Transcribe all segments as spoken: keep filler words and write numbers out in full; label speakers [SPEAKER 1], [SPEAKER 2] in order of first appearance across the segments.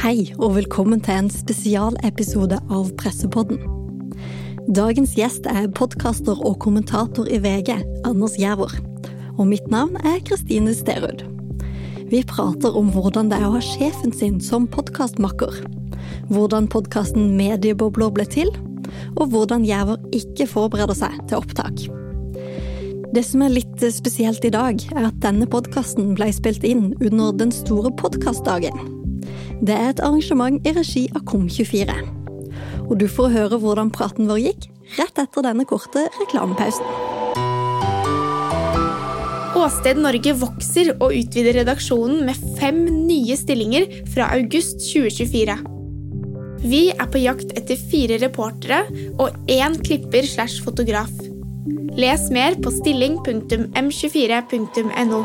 [SPEAKER 1] Hei og velkommen til en spesialepisode av Pressepodden. Dagens gjest er podcaster og kommentator i V G, Anders Giæver. Og mitt navn er Kristine Sterud. Vi prater om hvordan det er å ha sjefen sin som podcastmakker, hvordan podcasten Mediebobler ble til, og hvordan Giæver ikke forbereder seg til opptak. Det som er litt spesielt i dag, er at denne podcasten ble spilt inn under den store podcastdagen. Det er et arrangement i regi av Kom tjuefire. Og du får høre hvordan praten vår gikk rett etter denne korte reklamepausen.
[SPEAKER 2] Åsted Norge vokser og utvider redaksjonen med fem nye stillinger fra august tjue tjuefire. Vi er på jakt etter fire reportere og én klipper slash fotograf. Les mer på stilling punktum m tjuefire punktum no.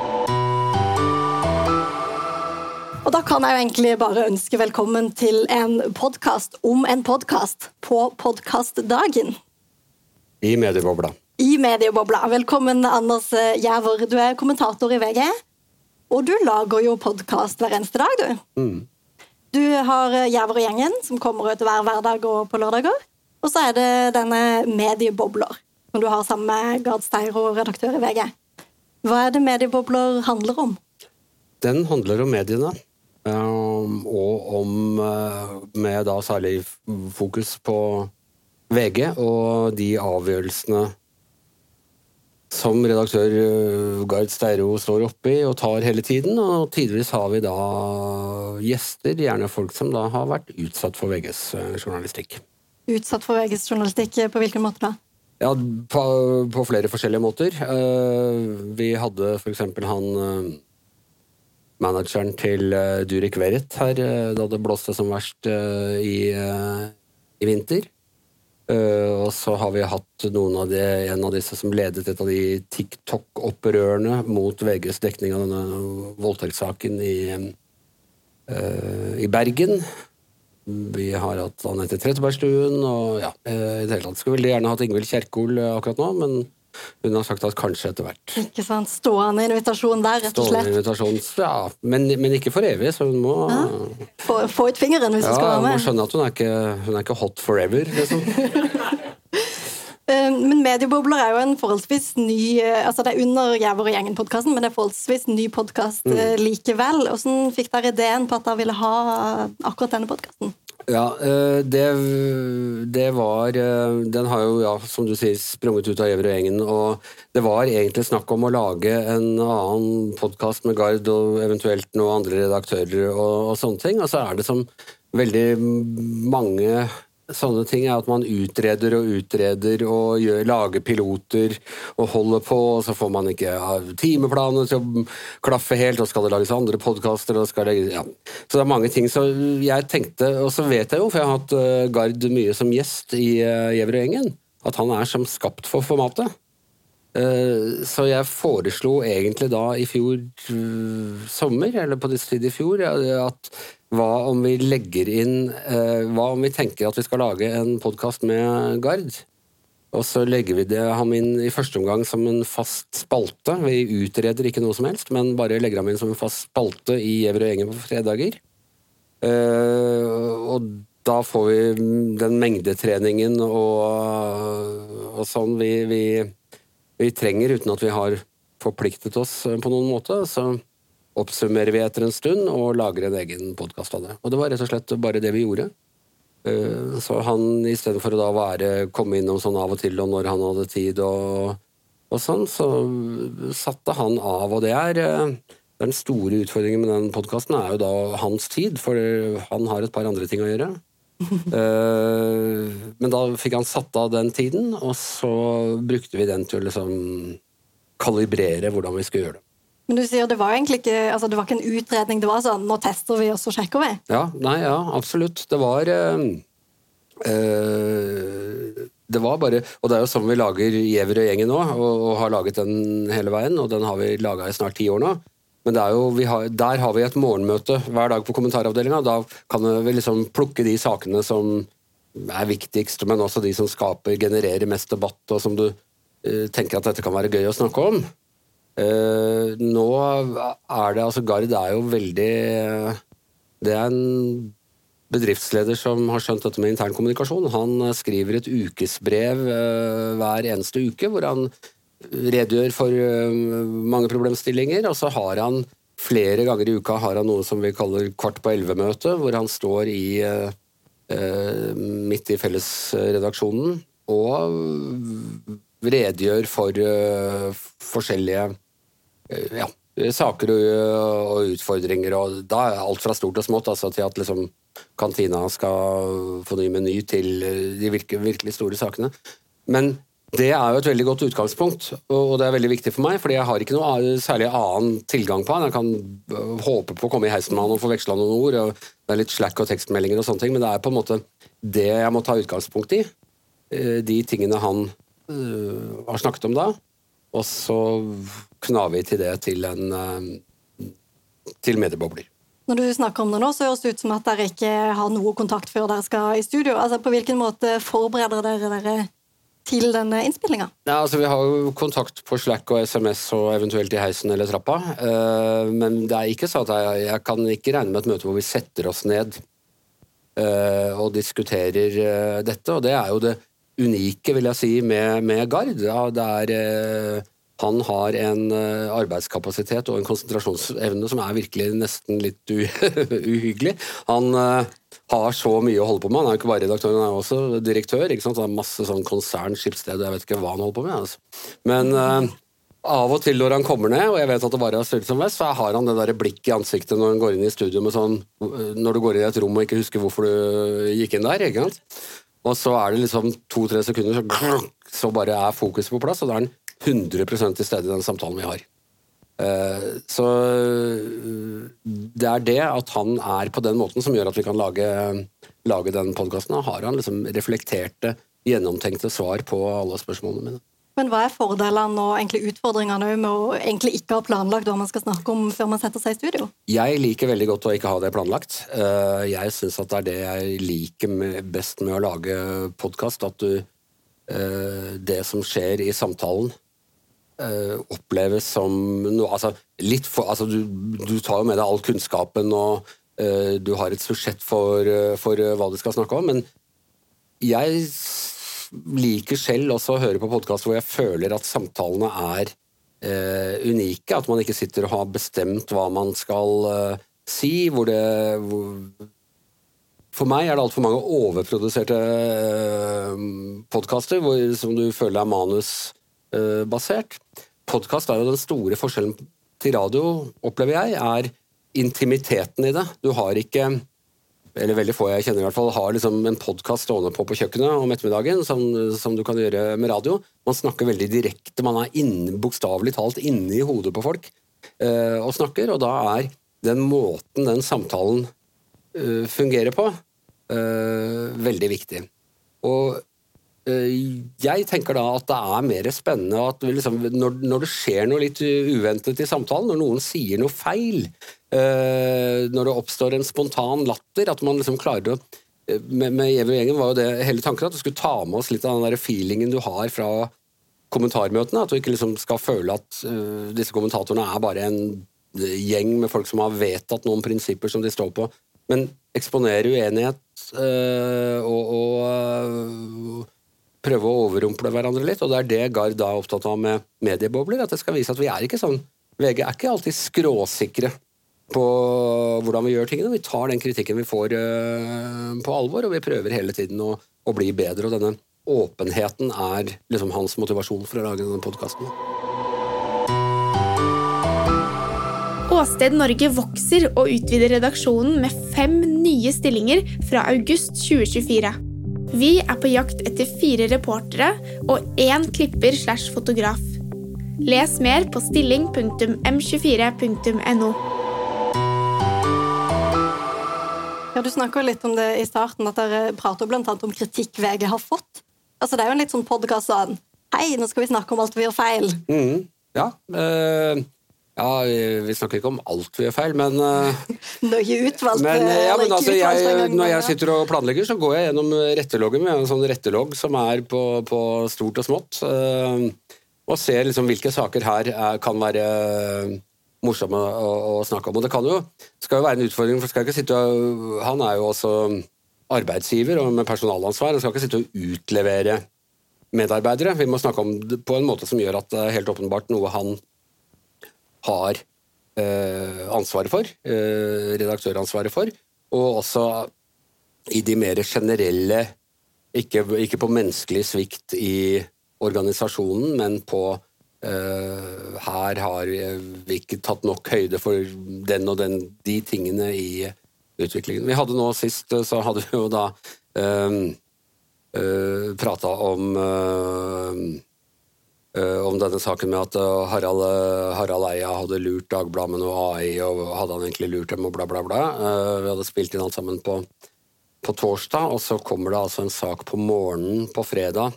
[SPEAKER 1] Og da kan jeg jo egentlig bare ønske velkommen til en podcast om en podcast på podcastdagen.
[SPEAKER 3] I Mediebobla.
[SPEAKER 1] I Mediebobla. Velkommen, Anders Giæver. Du er kommentator i V G, og du lager jo podcast hver eneste dag, du.
[SPEAKER 3] Mm.
[SPEAKER 1] Du har Giæver og gjengen, som kommer ut hver hverdag og på lørdager. Og så er det denne Mediebobler, som du har sammen med Gard Steiro, redaktør i V G. Hva er det Mediebobler handler om?
[SPEAKER 3] Den handler om mediene. Um, og om uh, med da særlig fokus på V G og de avgjørelsene som redaktør uh, Gard Steiro står oppe i og tar hele tiden, og tidvis har vi da gjester, gjerne folk som da har vært utsatt for V G's uh, journalistikk.
[SPEAKER 1] Utsatt for V G's journalistikk, på hvilken måte da?
[SPEAKER 3] Ja, på, på flere forskjellige måter. Uh, vi hadde for eksempel han uh, manageren til uh, Durek Verrett her, uh, da det blåste som verst uh, i, uh, i vinter. Uh, og så har vi hatt noen av de, en av disse som ledet et av de TikTok-opprørene mot V G's dekning av denne voldtektssaken i, uh, i Bergen. Vi har hatt Anette Trettebergstuen, og ja, uh, i det hele tatt skulle veldig gjerne hatt Ingvild Kjerkol uh, akkurat nå, men hun har sagt at kanskje etter hvert.
[SPEAKER 1] Ikke sant, stående invitasjon der, rett og slett.
[SPEAKER 3] Stående invitasjon, ja, men, men ikke for evig, så hun må...
[SPEAKER 1] Ja. Få, få ut fingeren hvis
[SPEAKER 3] ja,
[SPEAKER 1] hun skal være med.
[SPEAKER 3] Ja, hun må skjønne at hun er ikke, hun er ikke hot forever, liksom.
[SPEAKER 1] Men Mediebobler er jo en forholdsvis ny, altså det er under Giæver og gjengen-podcasten, men det er forholdsvis ny podcast mm. likevel. Hvordan fikk dere ideen på at dere ville ha akkurat denne podcasten?
[SPEAKER 3] Ja, det, det var, den har jo, ja, som du sier, sprunget ut av Giæver og gjengen, og det var egentlig snakk om å lage en annen podcast med Gard og eventuelt noen andre redaktører og, og sånne ting, og så er det som veldig mange sånne ting er at man utreder og utreder og gjør, lager piloter og holder på, og så får man ikke ja, timeplaner til å klaffe helt, og skal det lages andre podcaster, og skal det, ja. Så det er mange ting, så jeg tenkte, og så vet jeg jo, for jeg har hatt uh, Gard mye som gjest i uh, Giæver og gjengen, at han er som skapt for formatet. Uh, så jeg foreslo egentlig da i fjor uh, sommer, eller på disse tid i fjor, at hva om vi legger inn, uh, hva om vi tenker at vi skal lage en podcast med Gard, og så legger vi det ham inn i første omgang som en fast spalte. Vi utreder ikke noe som helst, men bare legger ham inn som en fast spalte i Giæver og gjengen på fredager. Uh, og da får vi den mengdetreningen og, og sånn vi, vi vi trenger uten at vi har forpliktet oss på noen måte, så oppsummerer vi etter en stund og lager en egen podcast av det. Og det var rett og slett bare det vi gjorde. Så han, i stedet for å da være, komme innom sånn av og til, og når han hadde tid og, og sånn, så satte han av, og det er den store utfordringen med den podcasten er jo da hans tid, for han har et par andre ting å gjøre. uh, men da fikk han satt av den tiden, og så brukte vi den til å liksom kalibrere hvordan vi skulle gjøre det.
[SPEAKER 1] Men du sier det var egentlig ikke, altså det var ikke en utredning, det var sånn, nå tester vi og så sjekker vi?
[SPEAKER 3] Ja, nei, ja, absolutt. Det var uh, uh, det var bare, og det er jo sånn vi lager Giæver og gjengen nå, og, og har laget den hele veien, og den har vi laget i snart ti år nå. Men det er jo, vi har, der har vi et morgenmøte hver dag på kommentaravdelingen, og da kan vi liksom plukke de sakene som er viktigst, men også de som skaper, genererer mest debatt, og som du uh, tenker at dette kan være gøy å snakke om. Uh, nå er det, altså Gard er jo veldig det er en bedriftsleder som har skjønt dette med intern kommunikasjon. Han skriver et ukesbrev uh, hver eneste uke, hvor han redegjør for uh, mange problemstillinger, og så har han flere ganger i uka har han noe som vi kaller kvart på elleve-møte, hvor han står i, uh, uh, midt i fellesredaksjonen og redegjør for uh, forskjellige uh, ja, saker og, og utfordringer, og da er alt fra stort og smått, altså til at liksom kantina skal få ny meny til de virkelig, virkelig store sakene. Men det er jo et veldig godt utgangspunkt, og det er veldig viktig for meg, fordi jeg har ikke noe særlig annen tilgang på han. Jeg kan håpe på å komme i heisen med han og få vekslet noen ord, og det er litt slack og tekstmeldinger og sånne ting, men det er på en måte det jeg må ta utgangspunkt i, de tingene han uh, har snakket om da, og så knar vi til det til en uh, til mediebobler.
[SPEAKER 1] Når du snakker om det nå, så høres det ut som at dere ikke har noe kontakt før dere skal i studio. Altså, på hvilken måte forbereder dere dere til denne innspillingen?
[SPEAKER 3] Ja, altså, vi har jo kontakt på Slack og S M S og eventuelt i heisen eller trappa, uh, men det er ikke så at jeg, jeg kan ikke regne med et møte hvor vi setter oss ned uh, og diskuterer uh, dette, og det er jo det unike, vil jeg si, med, med Gard. Ja, det er... Uh, Han har en arbeidskapasitet og en konsentrasjonsevne som er virkelig nesten litt uhyggelig. Han uh, har så mye å holde på med. Han er jo ikke bare redaktør, han er også direktør. Ikke sant? Han har masse sånn konsern, skipssted, jeg vet ikke hva han holder på med. Altså. Men uh, av og til når han kommer ned, og jeg vet at det bare er størrelse som vest, så har han det der blikk i ansiktet når han går inn i studio med sånn, når du går inn i et rom og ikke husker hvorfor du gikk inn der, ikke sant? Og så er det liksom to-tre sekunder, så, så bare er fokuset på plass, og da er han hundre prosent til stede i den samtalen vi har. Så det er det at han er på den måten som gjør at vi kan lage, lage den podcasten. Da har han liksom reflekterte, gjennomtenkte svar på alle spørsmålene mine.
[SPEAKER 1] Men hva er fordelene og egentlig utfordringene med å egentlig ikke ha planlagt hva man skal snakke om før man setter seg i studio?
[SPEAKER 3] Jeg liker veldig godt å ikke ha det planlagt. Jeg synes at det er det jeg liker best med å lage podcast, at du, det som skjer i samtalen Uh, oppleves som noe, altså, litt for, altså, du, du tar jo med deg all kunnskapen og uh, du har et sursett for, uh, for uh, hva du skal snakke om, men jeg liker selv også å høre på podcast hvor jeg føler at samtalene er uh, unike, at man ikke sitter og har bestemt hva man skal uh, si, hvor det hvor, for meg er det alt for mange overproduserte uh, podcaster hvor, som du føler er manus basert. Podcast er jo den store forskjellen til radio, opplever jeg, er intimiteten i det. Du har ikke, eller veldig få jeg kjenner i hvert fall, har liksom en podcast stående på på kjøkkenet om ettermiddagen, som, som du kan gjøre med radio. Man snakker veldig direkte, man er inne, bokstavelig talt inne i hodet på folk uh, og snakker, og da er den måten den samtalen uh, fungerer på uh, veldig viktig. Og jeg tenker da at det er mer spennende at liksom, når, når det skjer noe litt uventet i samtalen, når noen sier noe feil, øh, når det oppstår en spontan latter, at man liksom klarer å med, med Evy og gjengen var jo det hele tanken at du skulle ta med oss litt av den der feelingen du har fra kommentarmøtene, at du ikke liksom skal føle at øh, disse kommentatorene er bare en gjeng med folk som har vedtatt noen prinsipper som de står på, men eksponerer uenighet øh, og, og øh, prøve å overrumple hverandre litt, og det er det Gard da er opptatt av med mediebobler, at det skal vise at vi er ikke sånn, V G er ikke alltid skråsikre på hvordan vi gjør tingene, vi tar den kritikken vi får uh, på alvor, og vi prøver hele tiden å, å bli bedre, og denne åpenheten er liksom hans motivasjon for å lage denne podcasten.
[SPEAKER 2] Åsted Norge vokser og utvider redaksjonen med fem nye stillinger fra august tjue tjuefire. Vi er på jakt etter fire reportere og én klipper slash fotograf. Les mer på stilling punktum m tjuefire punktum no.
[SPEAKER 1] Ja, du snakker litt om det i starten, at dere prater blant annet om kritikk V G har fått. Altså, det er jo en litt sånn podcast sånn, hei, nå skal vi snakke om alt vi gjør feil.
[SPEAKER 3] Mm, ja, øh... Ja, vi snakker ikke om alt vi gjør feil, men...
[SPEAKER 1] Nøye utvalgt.
[SPEAKER 3] Men, ja, men altså, jeg, når jeg sitter og planlegger, så går jeg gjennom retteloggen med en sånn rettelogg som er på, på stort og smått, og ser liksom hvilke saker her er, kan være morsomme å, å snakke om. Og det kan jo, skal jo være en utfordring, for skal ikke sitte og, han er jo også arbeidsgiver og med personalansvar, og skal ikke sitte og utlevere medarbeidere. Vi må snakke om det på en måte som gjør at det er helt åpenbart noe han har eh, ansvaret for, eh, redaktøransvaret for, og også i de mer generelle, ikke, ikke på menneskelig svikt i organisasjonen, men på uh, her har vi ikke tatt nok høyde for den og den, de tingene i utviklingen. Vi hadde nå sist, så hadde vi jo da uh, uh, pratet om uh, uh, om denne saken med at uh, Harald, uh, Harald Eia hadde lurt Dagbladet med noe A I, og hadde han egentlig lurt dem og bla bla bla. Uh, vi hadde spilt inn alt sammen på på torsdag, og så kommer det altså en sak på morgenen på fredag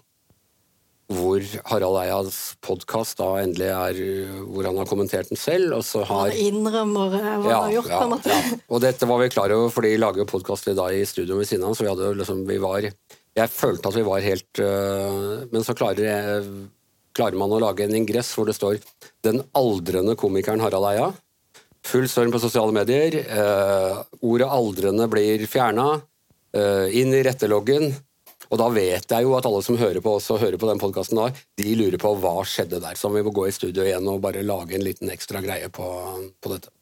[SPEAKER 3] hvor Harald Eias podcast da endelig er, hvor han har kommentert den selv, og så har...
[SPEAKER 1] Han innrømmer hva han
[SPEAKER 3] ja,
[SPEAKER 1] har gjort,
[SPEAKER 3] ja,
[SPEAKER 1] på en måte.
[SPEAKER 3] Ja. Og dette var vi klare over, for de lager jo podcast i dag i studio ved siden av, så vi hadde liksom, vi var... Jeg følte at vi var helt... Uh, men så klarer, jeg, klarer man å lage en ingress hvor det står «Den aldrende komikeren Harald Eia», full storm på sosiale medier, uh, ordet aldrende blir fjernet, Uh, inn i retteloggen, og da vet jeg jo at alle som hører på oss og hører på den podcasten da, de lurer på hva skjedde der, så vi må gå i studio igjen og bare lage en liten ekstra greie på, på dette.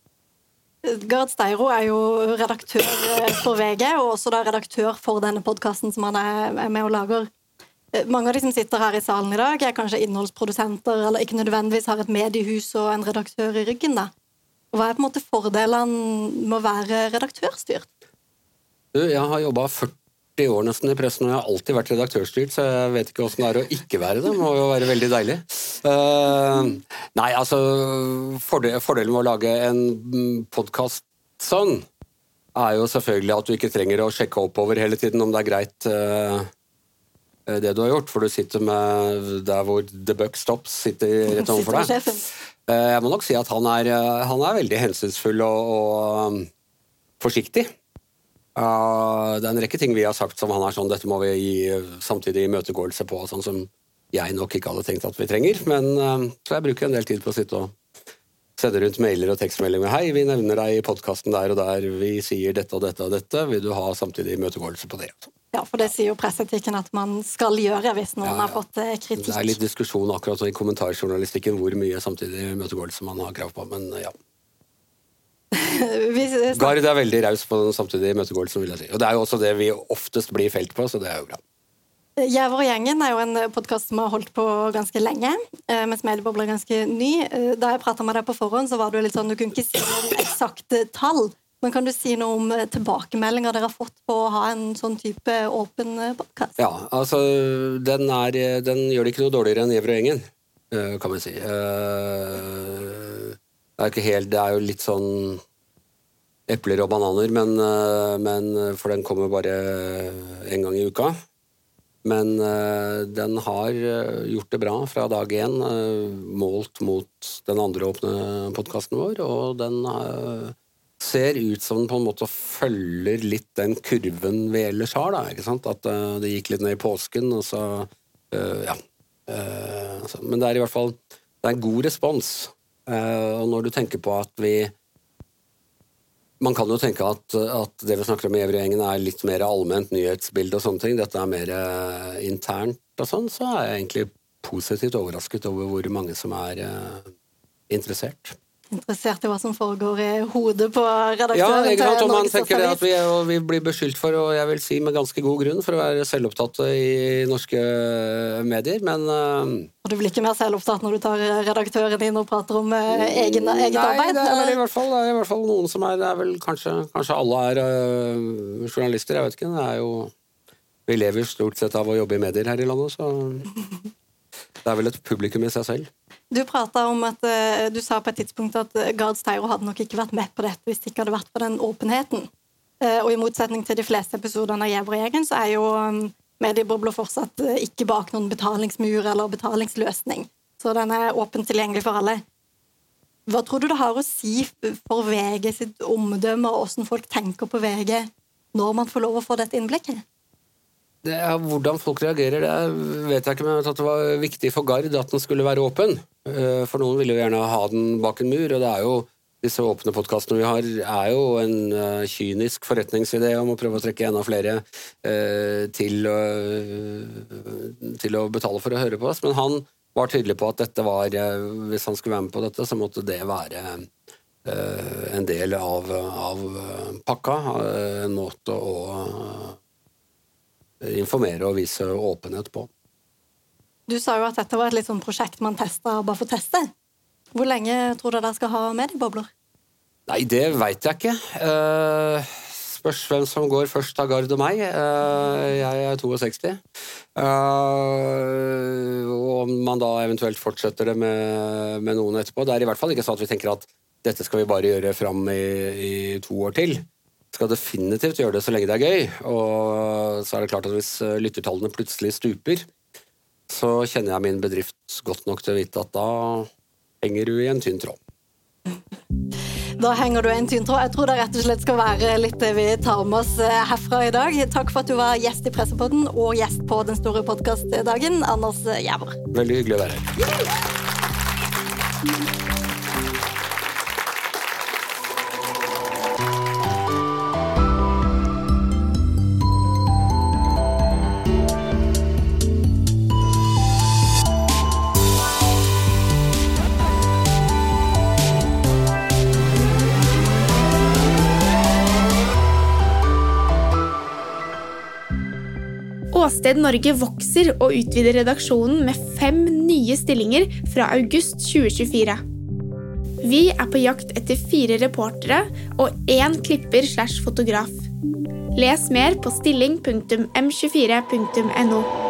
[SPEAKER 1] Gard Steiro er jo redaktør for V G, og også da redaktør for denne podcasten som han er, er med og lager. Mange av de som sitter her i salen i dag er kanskje innholdsprodusenter, eller ikke nødvendigvis har et mediehus og en redaktør i ryggen da. Hva er på en måte fordelene med å være redaktørstyrt?
[SPEAKER 3] Du, jeg har jobbet førti år nesten i pressen, og jeg har alltid vært redaktørstyrt, så jeg vet ikke hvordan det er å ikke være det. Det må jo være veldig deilig. Uh, nei, altså, fordel, fordelen med å lage en podcast sånn, er jo selvfølgelig at du ikke trenger å sjekke oppover hele tiden om det er greit uh, det du har gjort, for du sitter med der hvor the buck stops, sitter rett overfor deg. Uh, jeg må nok si at han er, han er veldig hensynsfull og, og um, forsiktig. Uh, det er en rekke ting vi har sagt som han er sånn, dette må vi gi samtidig imøtegåelse på, sånn som jeg nok ikke hadde tenkt at vi trenger, men uh, så jeg bruker en del tid på å sitte og sende rundt mailer og tekstmeldinger med hei, vi nevner deg i podcasten der og der, vi sier dette og dette og dette, vil du ha samtidig imøtegåelse på det?
[SPEAKER 1] Ja, for det sier jo presseetikken at man skal gjøre hvis noen ja, ja. har fått kritikk.
[SPEAKER 3] Det er litt diskusjon akkurat i kommentarjournalistikken hvor mye samtidig imøtegåelse man har krav på, men ja. Gard er veldig raus på den samtidige møtegåelsen, vil jeg si. Og det er jo også det vi oftest blir felt på, så det er jo bra.
[SPEAKER 1] Gjæver og gjengen er jo en podcast som har holdt på ganske lenge, mens Mediebobler er ganske ny. Da jeg pratet med deg på forhånd, så var det jo litt sånn, du kunne ikke si noen eksakte tall, men kan du si noe om tilbakemeldinger dere har fått på å ha en sånn type åpen podcast?
[SPEAKER 3] Ja, altså, den, er, den gjør det ikke noe dårligere enn Gjæver og gjengen, kan man si. Det er ikke helt, det er jo litt sånn epler og bananer, men, men for den kommer bare en gang i uka. Men den har gjort det bra fra dag en, målt mot den andre åpne podcasten vår, og den ser ut som den på en måte følger litt den kurven vi ellers har, da, ikke sant? At det gikk litt ned i påsken, og så, ja. Men det er i hvert fall, det er en god respons. Uh, og når du tenker på at vi man kan jo tenke at, at det vi snakker om i Gjæver og gjengen er litt mer allment nyhetsbilde og sånne ting, dette er mer uh, internt og sånn, så er jeg egentlig positivt overrasket over hvor mange som er uh, interessert.
[SPEAKER 1] Interessert i hva som foregår i hodet på redaktøren.
[SPEAKER 3] Ja, ikke sant, og man tenker det at vi, og vi blir beskyldt for, og jeg vil si med ganske god grunn, for å være selvopptatt i norske medier, men... Uh,
[SPEAKER 1] og du blir ikke mer selvopptatt når du tar redaktøren inn og prater om uh, egen, eget
[SPEAKER 3] nei,
[SPEAKER 1] arbeid?
[SPEAKER 3] Nei, det er vel i hvert fall, det er i hvert fall noen som er, det er vel kanskje, kanskje alle er uh, journalister, jeg vet ikke, det er jo... Vi lever stort sett av å jobbe i medier her i landet, så... Det er vel et publikum i seg selv.
[SPEAKER 1] Du pratet om at, du sa på et tidspunkt at Gard Steiro hadde nok ikke vært med på dette hvis det ikke hadde vært for den åpenheten. Og i motsetning til de fleste episoderne av Gjæver og gjengen, så er jo Mediebobler fortsatt ikke bak noen betalingsmur eller betalingsløsning. Så den er åpent tilgjengelig for alle. Hva tror du det har å si for V G sitt omdømme, og hvordan folk tenker på V G når man får lov å få dette innblikket?
[SPEAKER 3] Det er, hvordan folk reagerer, det vet jeg ikke, men jeg vet at det var viktig for Gard at den skulle være åpen. For noen ville jo gjerne ha den bak en mur, og det er jo disse åpne podcastene vi har, er jo en uh, kynisk forretningsidé om å prøve å trekke enda flere uh, til, uh, til å betale for å høre på oss, men han var tydelig på at dette var, uh, hvis han skulle være med på dette, så måtte det være uh, en del av, av pakka, uh, en måte å uh, informere og vise åpenhet på.
[SPEAKER 1] Du sa jo at dette var et litt sånn prosjekt man testet bare for å teste. Hvor lenge tror du dere skal ha mediebobler?
[SPEAKER 3] Nei, det vet jeg ikke. Uh, spørs hvem som går først av Gard og meg. Uh, jeg er sekstito. Uh, og om man da eventuelt fortsetter det med, med noen etterpå. Det er i hvert fall ikke sånn at vi tenker at dette skal vi bare gjøre fram i, i to år til. Vi skal definitivt gjøre det så lenge det er gøy. Og så er det klart at hvis lyttertallene plutselig stuper, så kjenner jeg min bedrift godt nok til å vite at da henger du i en tynn tråd.
[SPEAKER 1] Da henger du i en tynn tråd. Jeg tror det rett og slett skal være litt det vi tar med oss herfra i dag. Takk for at du var gjest i Pressepodden og gjest på den store podcastdagen, Anders Giæver.
[SPEAKER 3] Veldig hyggelig å være her.
[SPEAKER 2] Åsted Norge vokser og utvider redaksjonen med fem nye stillinger fra august tjue tjuefire. Vi er på jakt etter fire reportere og én klipper slash fotograf. Les mer på stilling punktum m tjuefire punktum no.